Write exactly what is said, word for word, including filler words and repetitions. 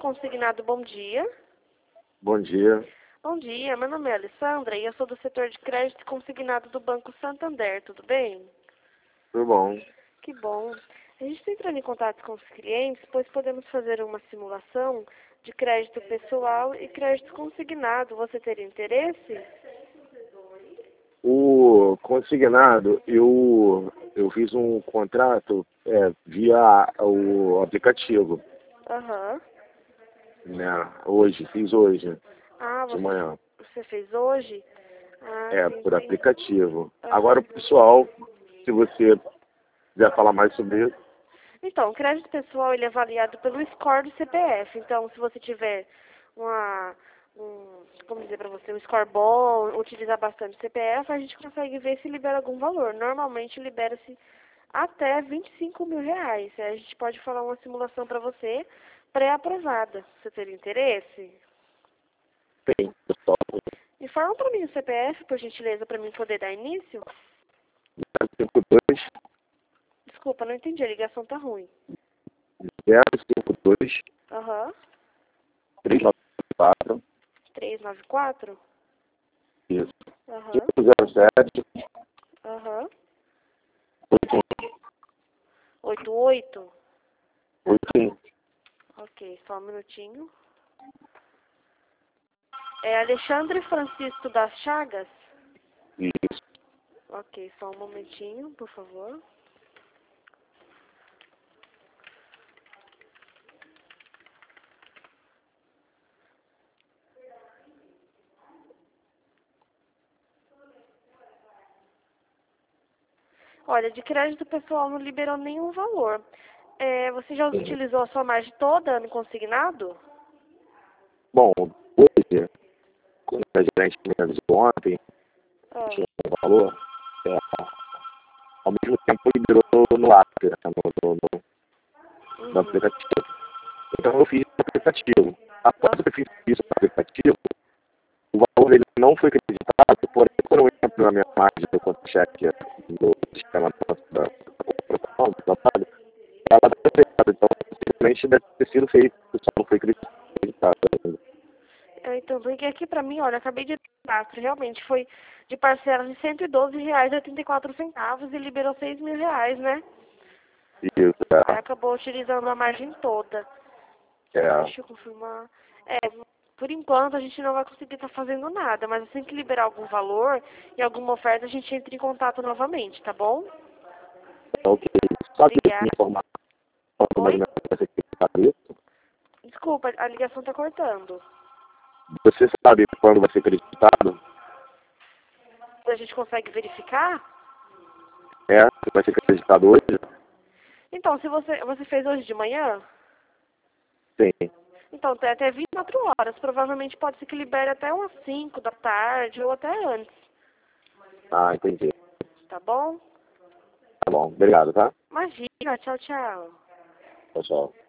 Consignado, bom dia. Bom dia. Bom dia, meu nome é Alessandra e eu sou do setor de crédito consignado do Banco Santander, tudo bem? Tudo bom? Que bom. A gente está entrando em contato com os clientes, pois podemos fazer uma simulação de crédito pessoal e crédito consignado. Você teria interesse? O consignado, eu, eu fiz um contrato é, via o aplicativo, Aham. né? Hoje, fiz hoje, Ah, de você, manhã. você fez hoje? Ah, É, sim, por sim. aplicativo. Aham. Agora, o pessoal, se você quiser falar mais sobre isso, Então, o crédito pessoal ele é avaliado pelo score do C P F. Então, se você tiver uma, um, como dizer para você, um score bom, utilizar bastante C P F, a gente consegue ver se libera algum valor. Normalmente libera-se até vinte e cinco mil reais. Aí a gente pode falar uma simulação para você pré-aprovada. Você teria interesse? tem, pessoal, Informa para mim o C P F, por gentileza, para mim poder dar início. cinco dois Desculpa, não entendi, a ligação tá ruim. zero cinco dois Aham. três nove quatro, trezentos e noventa e quatro? isso, Aham. cinco zero sete Aham. oito oito oito? oito um. Ok, só um minutinho. É Alexandre Francisco das Chagas? Isso. Ok, só um momentinho, por favor. Olha, de crédito pessoal não liberou nenhum valor. É, você já utilizou a sua margem toda no consignado? Bom, hoje, quando a gerente me avisou ontem, Ah, tinha um valor, é, ao mesmo tempo liberou no app, né, no, no, no, no uhum, aplicativo. Então eu fiz o aplicativo. Após ah, eu fiz isso no aplicativo, o valor ele não foi acreditado, porém quando eu entro na minha margem do contra-cheque do sistema da, da, da corporação, do trabalho, ela está aceitada. Então, simplesmente deve ter sido feito, só não foi acreditado ainda. é, então, porque aqui pra mim, olha, eu acabei de dar, realmente foi de parcela de cento e doze reais e oitenta e quatro centavos e liberou seis mil reais, né? Isso, Aí acabou utilizando a margem toda. é, Ah, é, deixa eu confirmar. É, por enquanto a gente não vai conseguir estar fazendo nada, mas assim que liberar algum valor e alguma oferta, a gente entra em contato novamente, tá bom? é ok. Só que me Obrigada. informar mais ou Oi? menos vai ser acreditado isso. Desculpa, a ligação tá cortando. Você sabe quando vai ser acreditado? A gente consegue verificar? É, vai ser acreditado hoje? Então, se você, você fez hoje de manhã, Sim. então tem até vinte e quatro horas. Provavelmente pode ser que libere até umas cinco da tarde ou até antes, Ah, entendi. tá bom? Tá bom. Obrigado, tá? Imagina, tchau, tchau. Pessoal.